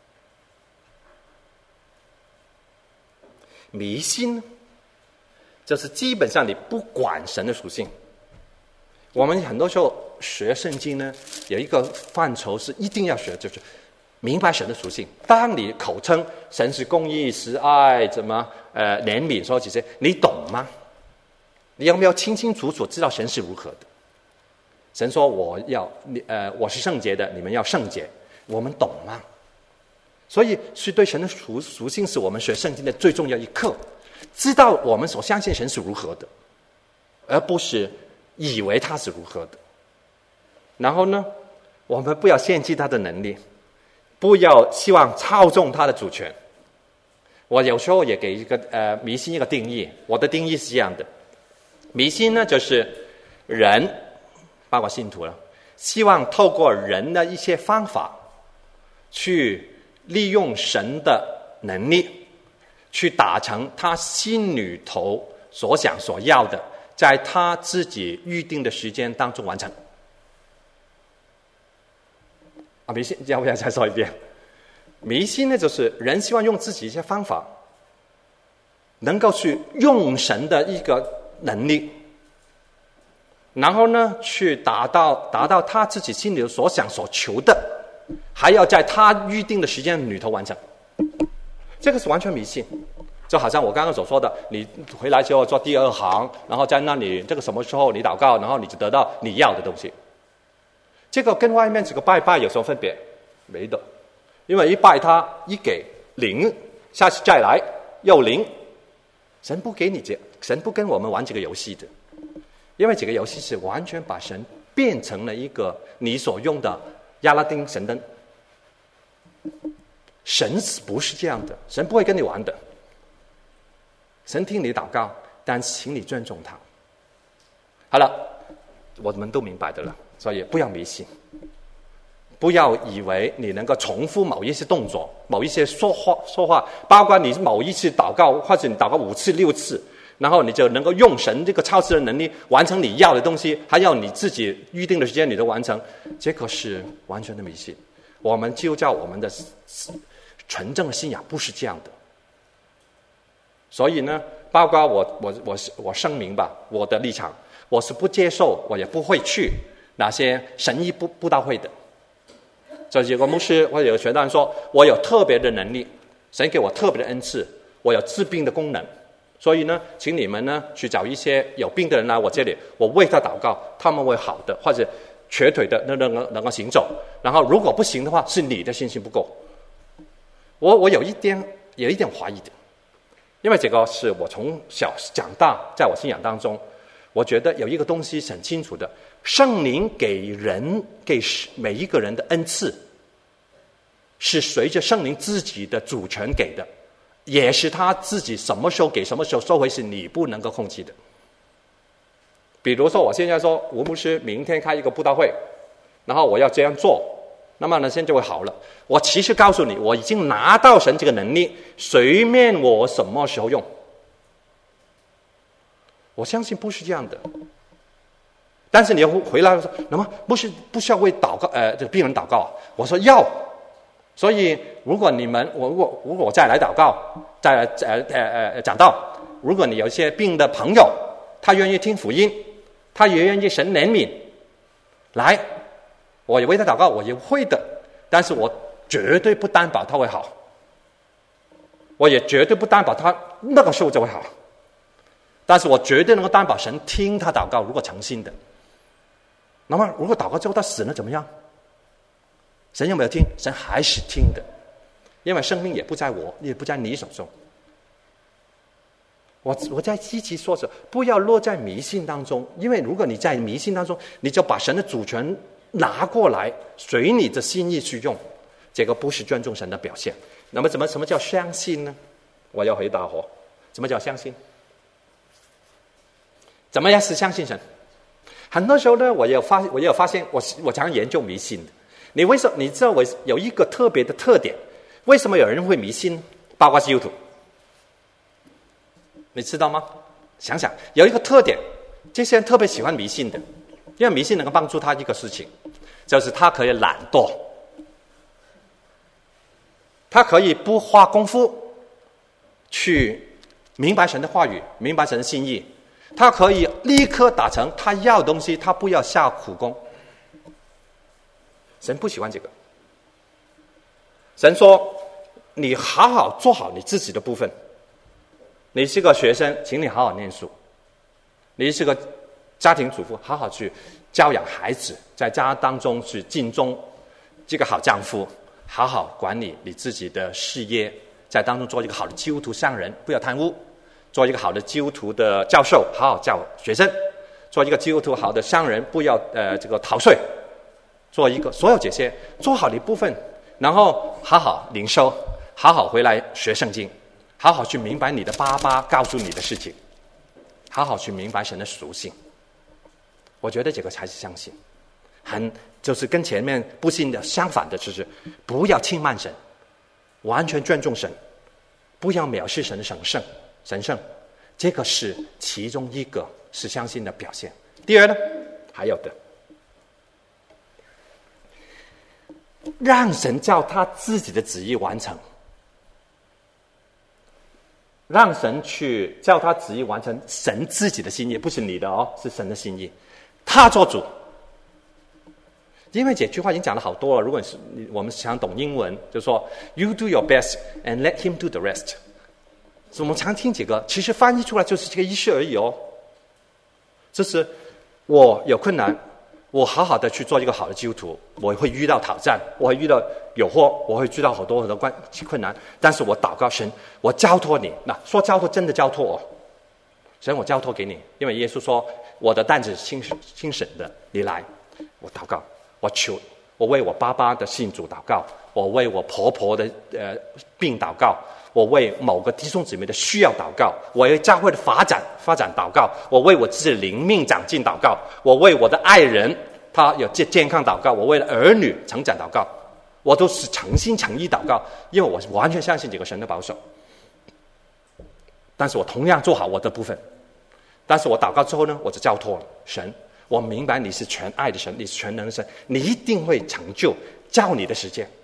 Speaker 2: 迷信就是基本上你不管神的属性。我们很多时候学圣经呢，有一个范畴是一定要学，就是明白神的属性。当你口称神是公义、慈爱、怜悯说这些，你懂吗？你有没有清清楚楚知道神是如何的？神说我是圣洁的，你们要圣洁，我们懂吗？所以是对神的属性是我们学圣经的最重要一课，知道我们所相信神是如何的，而不是以为他是如何的。然后呢，我们不要献祭他的能力，不要希望操纵他的主权。我有时候也给一个迷信一个定义，我的定义是这样的： 迷信呢，就是人，包括信徒了，希望透过人的一些方法，去利用神的能力，去达成他心里头所想所要的，在他自己预定的时间当中完成。迷信，要不要再说一遍？迷信呢，就是人希望用自己一些方法，能够去用神的一个能力，然后呢，去达到他自己心里所想所求的，还要在他预定的时间里头完成。这个是完全迷信，就好像我刚刚所说的，你回来之后做第二行，然后在那里这个什么时候你祷告，然后你就得到你要的东西。这个跟外面这个拜拜有什么分别？没的，因为一拜他一给零，下次再来又零，神不给你这，神不跟我们玩这个游戏的，因为这个游戏是完全把神变成了一个你所用的亚拉丁神灯。神不是这样的，神不会跟你玩的。神听你祷告，但请你尊重他。好了，我们都明白的了，所以不要迷信，不要以为你能够重复某一些动作、某一些说话，包括你某一次祷告，或者你祷告5次6次，然后你就能够用神这个超自然能力完成你要的东西，还要你自己预定的时间你都完成，这个是完全的迷信。我们基督教我们的纯正的信仰不是这样的。所以呢，包括我声明吧，我的立场，我是不接受，我也不会去那些神医布道会的。就有个牧师或者有传道人说，我有特别的能力，神给我特别的恩赐，我有治病的功能，所以呢，请你们呢去找一些有病的人来我这里，我为他祷告，他们会好的，或者瘸腿的能够行走。然后如果不行的话，是你的信心不够。我有一点怀疑的，因为这个是我从小长大，在我信仰当中，我觉得有一个东西是很清楚的，圣灵给每一个人的恩赐，是随着圣灵自己的主权给的，也是他自己什么时候给什么时候收回，是你不能够控制的。比如说我现在说吴牧师明天开一个布道会，然后我要这样做，那么呢现在就会好了。我其实告诉你，我已经拿到神这个能力，随便我什么时候用。我相信不是这样的。但是你要回来说，那么不需要为这病人祷告啊？我说要。所以如果我再来祷告，再来讲道，如果你有一些病的朋友，他愿意听福音，他也愿意神怜悯，来，我也为他祷告，我也会的。但是我绝对不担保他会好，我也绝对不担保他那个时候就会好。但是我绝对能够担保神听他祷告，如果诚心的。那么如果祷告之后他死了怎么样？神有没有听？神还是听的，因为生命也不在我，也不在你手中。我在积极说着，不要落在迷信当中，因为如果你在迷信当中，你就把神的主权拿过来，随你的心意去用，这个不是尊重神的表现。那么什么叫相信呢？我要回答我，什么叫相信？怎么样是相信神？很多时候呢，我也有发现，我常研究迷信的。你知道我有一个特别的特点，为什么有人会迷信？包括基督徒，你知道吗？想想有一个特点，这些人特别喜欢迷信的，因为迷信能够帮助他一个事情，就是他可以懒惰，他可以不花功夫去明白神的话语，明白神的心意，他可以立刻达成他要的东西，他不要下苦功。神不喜欢这个。神说，你好好做好你自己的部分。你是个学生，请你好好念书。你是个家庭主妇，好好去教养孩子，在家当中去尽忠这个好丈夫，好好管理你自己的事业，在当中做一个好的基督徒商人，不要贪污，做一个好的基督徒的教授，好好教学生，做一个基督徒好的商人，不要逃税，做一个所有这些做好的一部分，然后好好领受，好好回来学圣经，好好去明白你的爸爸告诉你的事情。 好好去明白神的属性。我觉得这个才是相信。就是跟前面不信的相反的，就是不要轻慢神，完全尊重神，不要藐视神的神圣，这个是其中一个是相信的表现。第二呢，还有的，让神照他自己的旨意完成，让神去照他旨意完成神自己的心意，不是你的哦，是神的心意，他做主。因为这句话已经讲了好多了，如果我们想懂英文，就说 You do your best and let him do the rest。 所以我们常听这个，其实翻译出来就是这个意思而已哦。就是我有困难，我好好的去做一个好的基督徒，我会遇到挑战，我会遇到诱惑，我会遇到很多困难，但是我祷告神，我交托你。那说交托真的交托哦，神我交托给你，因为耶稣说我的担子是轻省的，你来。我祷告，我为我爸爸的信主祷告，我为我婆婆的病祷告，我为某个弟兄姊妹的需要祷告，我为教会的发展祷告，我为我自己的灵命长进祷告，我为我的爱人他有健康祷告，我为了儿女成长祷告，我都是诚心诚意祷告，因为我完全相信这个神的保守。但是我同样做好我的部分，但是我祷告之后呢，我就交托了神。我明白你是全爱的神，你是全能的神，你一定会成就照你的时间，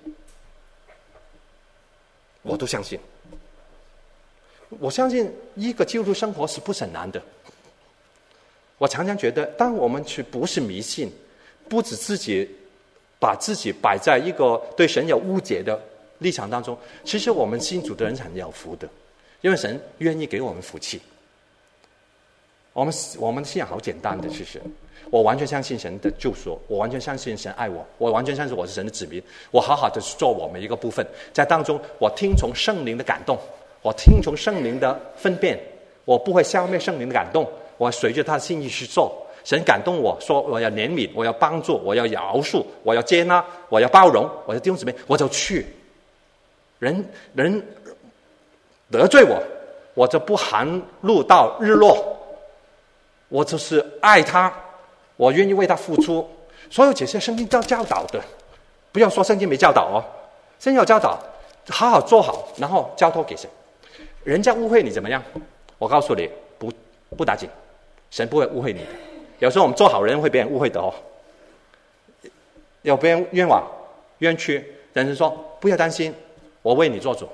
Speaker 2: 我都相信。我相信一个基督徒生活是不是很难的。我常常觉得，当我们不是迷信，不止把自己摆在一个对神有误解的立场当中，其实我们信主的人是很有福的，因为神愿意给我们福气。我们的信仰好简单的，其实我完全相信神的救赎，我完全相信神爱我，我完全相信我是神的子民，我好好的做我每一个部分，在当中我听从圣灵的感动，我听从圣灵的分辨，我不会消灭圣灵的感动，我随着他的心意去做。神感动我说我要怜悯，我要帮助，我要饶恕，我要接纳，我要包容，我要弟兄姊妹，我就去。人得罪我就不含怒到日落，我就是爱他，我愿意为他付出。所有这些圣经教导的，不要说圣经没教导哦，圣经有教导，好好做好，然后交托给神。人家误会你怎么样？我告诉你，不打紧，神不会误会你的。有时候我们做好人会被人误会的哦，有别人冤屈，人说不要担心，我为你做主。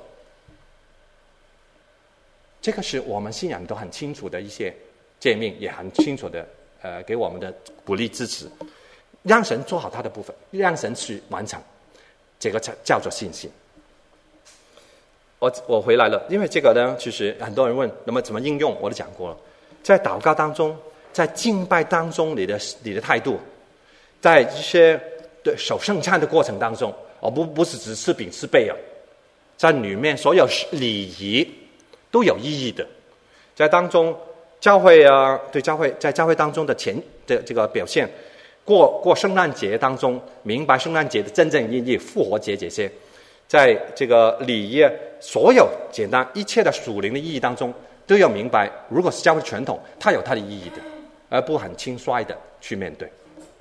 Speaker 2: 这个是我们信仰都很清楚的一些诫命，也很清楚的给我们的鼓励支持，让神做好他的部分，让神去完成，这个叫做信心。我回来了，因为这个呢，其实很多人问那么怎么应用，我都讲过了。在祷告当中，在敬拜当中，你的态度，在一些对守圣餐的过程当中，不是只吃饼吃杯啊，在里面所有礼仪都有意义的。在当中，教会啊，对教会在教会当中的这个表现，过圣诞节当中，明白圣诞节的真正意义，复活节这些。在这个礼仪，所有简单一切的属灵的意义当中，都要明白，如果是教会传统，它有它的意义的，而不很轻率的去面对。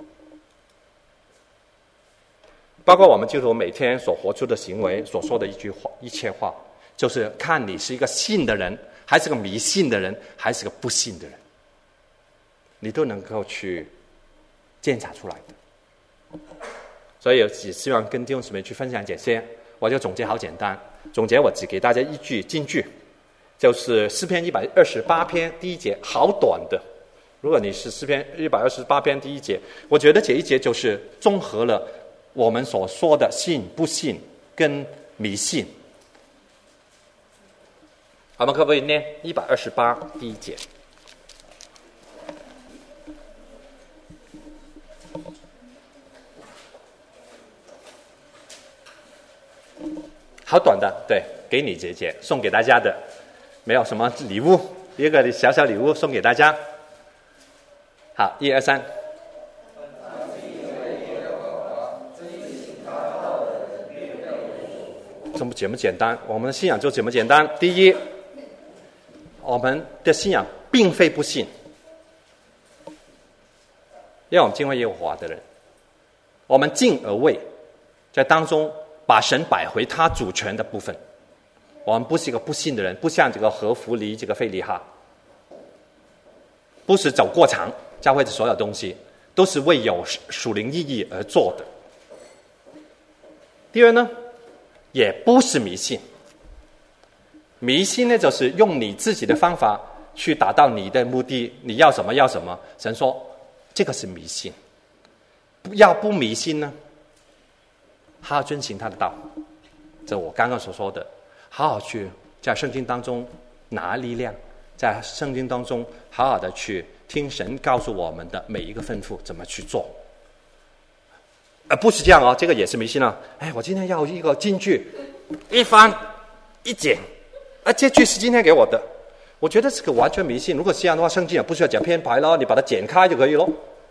Speaker 2: 包括我们基督徒每天所活出的行为，所说的一切话，就是看你是一个信的人，还是个迷信的人，还是个不信的人，你都能够去检查出来的。所以只希望跟弟兄姊妹去分享这些。我就总结好简单，我只给大家一句金句，就是诗篇128篇第一节，好短的。如果你是诗篇128篇第一节，我觉得这一节就是综合了我们所说的信不信跟迷信。我们可不可以念128第一节？好短的，对，给你姐姐送给大家的，没有什么礼物，一个小小礼物送给大家。好，1、2、3。这么简单，我们的信仰就这么简单。第一，我们的信仰并非不信，因为我们敬畏耶和华的人，我们敬而畏，在当中把神摆回他主权的部分。我们不是一个不信的人，不像这个何弗尼这个费利哈，不是走过场，教会的所有东西都是为有属灵意义而做的。第二呢，也不是迷信。迷信呢，就是用你自己的方法去达到你的目的，你要什么要什么。神说这个是迷信。要不迷信呢，好好遵行他的道，这我刚刚所说的，好好去在圣经当中拿力量，在圣经当中好好的去听神告诉我们的每一个吩咐怎么去做。不是这样哦，这个也是迷信啊。我今天要一个金句，一翻一剪，这句是今天给我的，我觉得这个完全迷信。如果是这样的话，圣经也不需要讲编排了，你把它剪开就可以咯。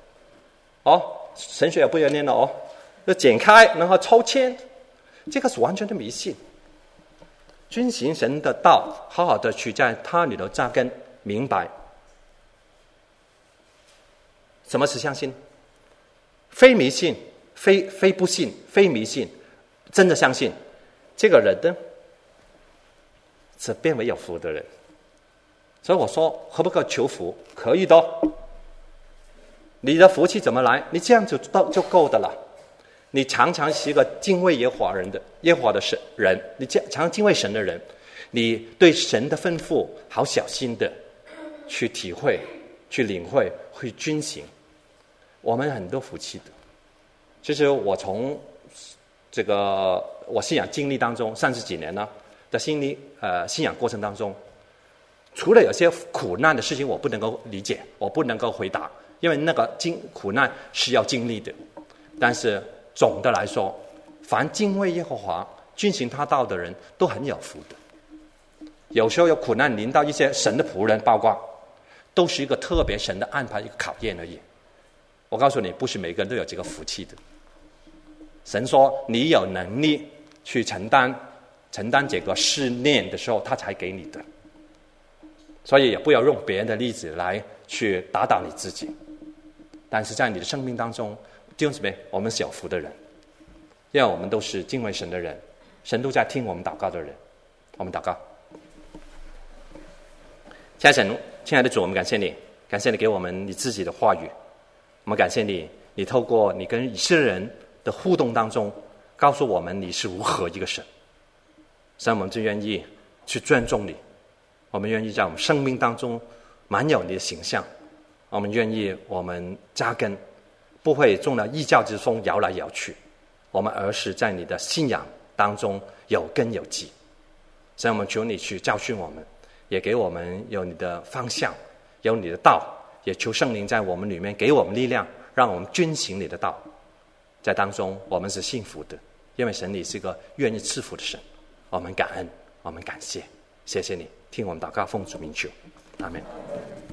Speaker 2: 神学也不要念了哦，就剪开然后抽签，这个是完全的迷信。遵行神的道，好好的去在他里头扎根，明白什么是相信，非迷信，非不信，非迷信，真的相信，这个人呢是变为有福的人。所以我说，可不可以求福？可以的。你的福气怎么来？你这样就够的了。你常常是一个敬畏耶和华的人，你常常敬畏神的人，你对神的吩咐好小心的去体会、去领会、去遵行，我们很多福气的。其实我从这个我信仰经历当中30几年呢的信仰过程当中，除了有些苦难的事情我不能够理解，我不能够回答，因为那个苦难是要经历的。但是总的来说，凡敬畏耶和华、遵行他道的人都很有福的。有时候有苦难临到一些神的仆人，包括都是一个特别神的安排，一个考验而已。我告诉你，不是每个人都有这个福气的。神说你有能力去承担这个试炼的时候，他才给你的。所以也不要用别人的例子来去打倒你自己。但是在你的生命当中，弟兄姊妹，我们是有福的人，因为我们都是敬畏神的人，神都在听我们祷告的人。我们祷告。亲爱的神，亲爱的主，我们感谢你，感谢你给我们你自己的话语。我们感谢你，你透过你跟以色列人的互动当中，告诉我们你是如何一个神。所以我们就愿意去尊重你，我们愿意在我们生命当中满有你的形象，我们愿意我们扎根，不会中了异教之风摇来摇去，我们而是在你的信仰当中有根有基。所以我们求你去教训我们，也给我们有你的方向，有你的道，也求圣灵在我们里面给我们力量，让我们遵行你的道。在当中我们是幸福的，因为神你是个愿意赐福的神。我们感恩，我们感谢，谢谢你听我们祷告，奉主名求，阿们。